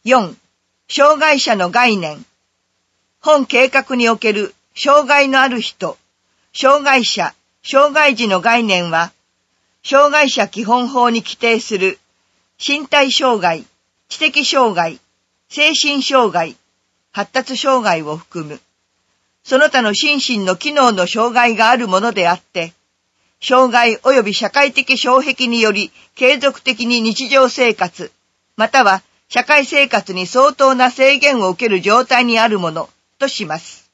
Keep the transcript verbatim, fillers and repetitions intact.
よん、障害者の概念。本計画における障害のある人、障害者、障害児の概念は、障害者基本法に規定する身体障害、知的障害、精神障害、発達障害を含む、その他の心身の機能の障害があるものであって、障害及び社会的障壁により継続的に日常生活、または社会生活に相当な制限を受ける状態にあるものとします。